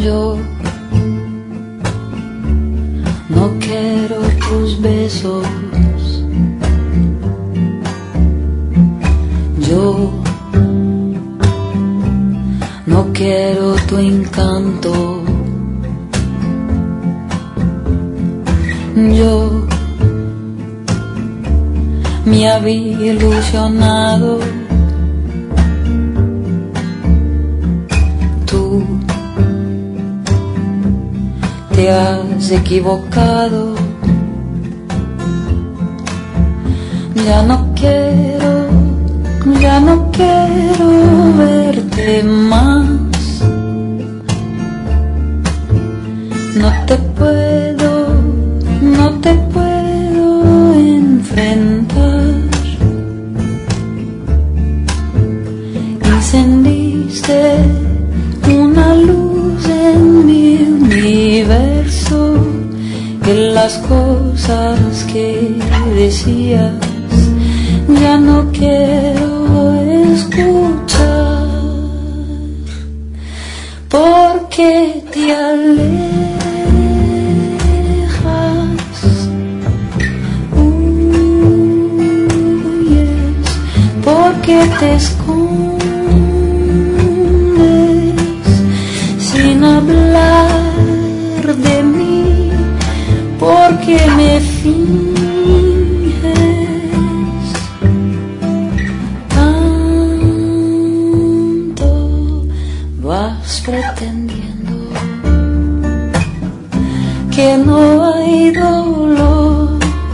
Yo no quiero tus besos, yo no quiero tu encanto, yo me había ilusionado, tú te has equivocado. Ya no quiero verte más. No te puedo enfrentar. Encendiste una luz en mi universo, y las cosas que decías ya no quiero escuchar, porque te alejas, huyes, porque te escondes sin hablar de mí, porque me finges. Vas pretendiendo que no hay dolor.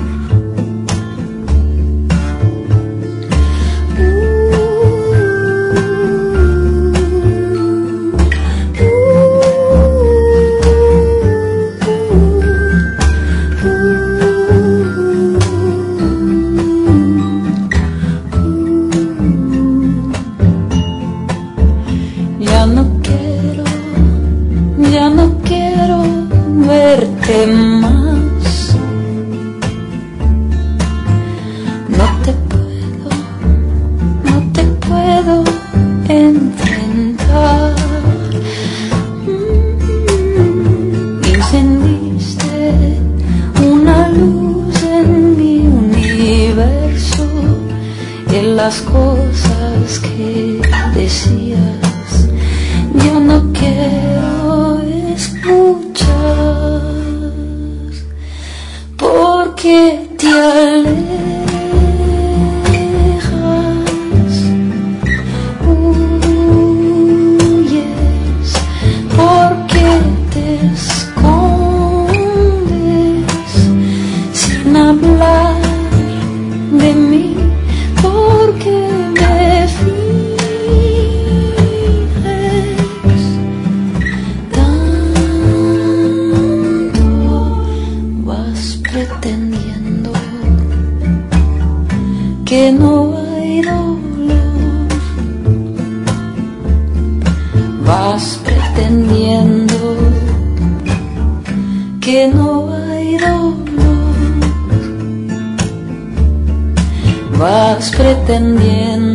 Ya no quiero verte más. No te puedo enfrentar. Encendiste una luz en mi universo, y en las cosas que decías yo no quiero escuchar, porque te alejas, huyes, porque te escondes sin hablar de mí, porque me pretendiendo que no hay dolor. Vas pretendiendo que no hay dolor. Vas pretendiendo